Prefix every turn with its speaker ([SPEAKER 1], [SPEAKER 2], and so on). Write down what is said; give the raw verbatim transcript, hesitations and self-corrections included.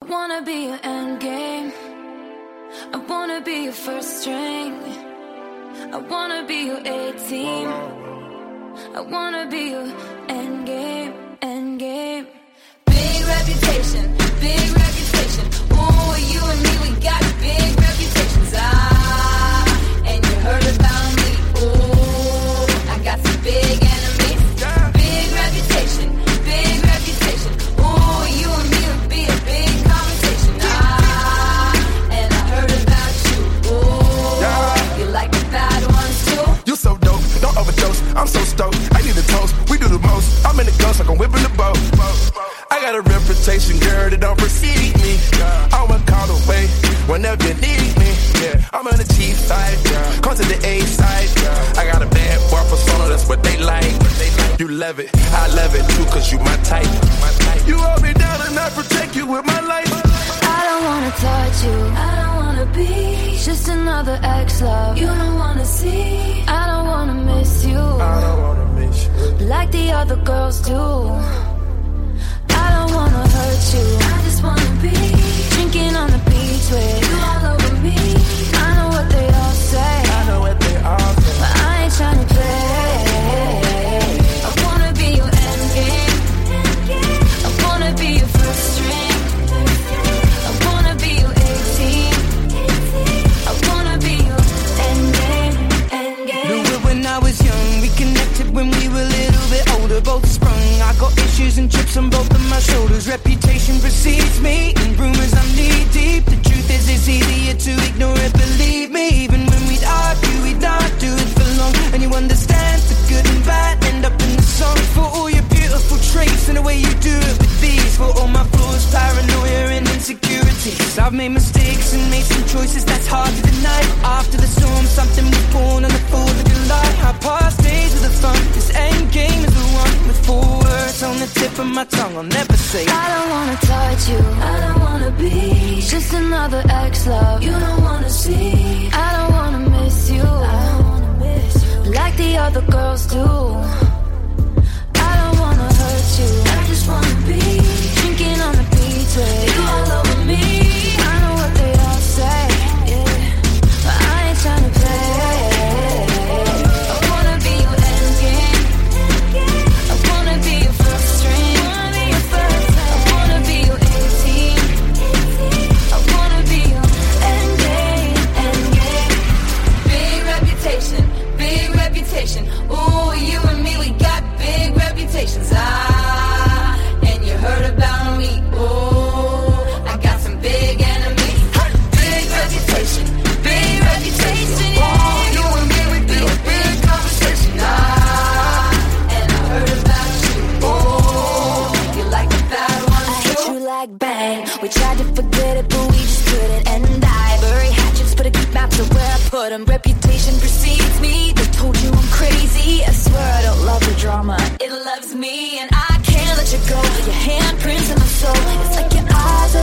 [SPEAKER 1] wanna be your end game. I wanna be your first string. I wanna be your A-team. I wanna be your end game, end game. Big reputation, big reputation. Ooh, you and me, we got big reputations. Ah, and you heard about me. Ooh, I got some big enemies. Big reputation, big reputation. Ooh, you and me would be a big conversation. Ah, and I heard about you. Ooh, you like the bad ones too.
[SPEAKER 2] You so dope, don't overdose. I'm so stoked. I need a toast. We do the most. I'm in the ghost like I'm whipping the boat. I got a reputation, girl, that don't precede me. I'm a call away whenever you need me. Yeah, I'm on the G side, come to the A side. I got a bad boy persona, that's what they like. You love it, I love it too, cause you my type. You hold me down and I protect you with my life.
[SPEAKER 1] I don't wanna touch you, I don't wanna be just another ex-love you don't wanna see. I don't wanna miss you,
[SPEAKER 2] I don't wanna miss you
[SPEAKER 1] like the other girls do. I don't wanna hurt you, I just wanna be drinking on the beach with you all over me. I know what they all say,
[SPEAKER 2] I know what they all say,
[SPEAKER 1] but I ain't tryna play. I wanna be your end game. I wanna be your first string. I wanna be your A-team. I wanna be your end game, end game.
[SPEAKER 3] Knew it when I was young, we connected when we were a little bit older, both sprung. I got issues and chips on both of my shoulders. Reputation precedes me, and rumors I'm knee deep. The truth is it's easier to ignore it, believe me. Even when we'd argue, we'd not do it for long. And you understand the good and bad end up in the song. For all your beautiful traits and the way you do it with these. For all my flaws, paranoia and insecurities. I've made mistakes and made some choices that's hard to deny. After the storm, something was born on the fourth of July. Our past days were the fun, this end game is the one. With four words on the tip of my tongue, I'll never say
[SPEAKER 1] I don't wanna touch you, I don't wanna be just another ex-love you don't wanna see. I don't wanna miss you, I don't wanna miss you like the other girls do. I don't wanna hurt you, I just wanna be drinking on the beach with you all over me. I know what they all say, yeah, but I ain't tryna play. I wanna be your end game. I wanna be your first string. I wanna be your A-team. I wanna be your end game, end game. Big reputation, big reputation. Ooh, you and me, we got big reputations. Ah, and you heard about me. Ooh, I got some big enemies. Big reputation, big reputation. Yeah, you and me, we be a big conversation. Ah, and I heard about you. Ooh, you like the bad ones too. I hit you like bang. We tried to forget it, but we just couldn't. And I bury hatchets, but I keep maps of where I put them. Reputation precedes me. They told you I'm crazy. I swear I don't love the drama. It loves me, and I can't let you go. Your handprints in my soul. It's like your eyes